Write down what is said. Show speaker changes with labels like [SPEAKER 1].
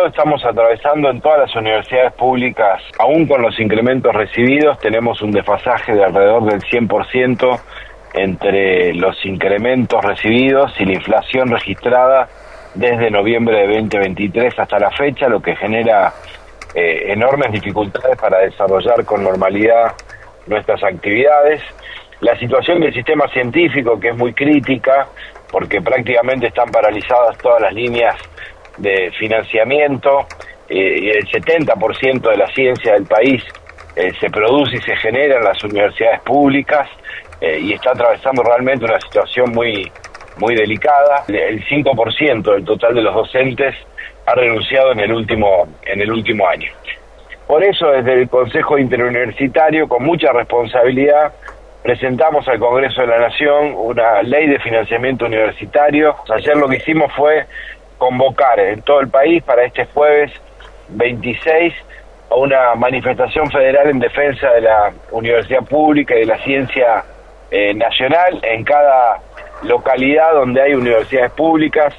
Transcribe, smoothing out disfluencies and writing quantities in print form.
[SPEAKER 1] lado, estamos atravesando en todas las universidades públicas, aún con los incrementos recibidos, tenemos un desfasaje de alrededor del 100% entre los incrementos recibidos y la inflación registrada desde noviembre de 2023 hasta la fecha, lo que genera enormes dificultades para desarrollar con normalidad nuestras actividades. La situación del sistema científico, que es muy crítica, porque prácticamente están paralizadas todas las líneas de financiamiento, y el 70% de la ciencia del país se produce y se genera en las universidades públicas, y está atravesando realmente una situación muy delicada. El 5% del total de los docentes ha renunciado en el último año. Por eso, desde el Consejo Interuniversitario, con mucha responsabilidad, presentamos al Congreso de la Nación una ley de financiamiento universitario. Ayer lo que hicimos fue convocar en todo el país para este jueves 26 a una manifestación federal en defensa de la universidad pública y de la ciencia nacional en cada localidad donde hay universidades públicas.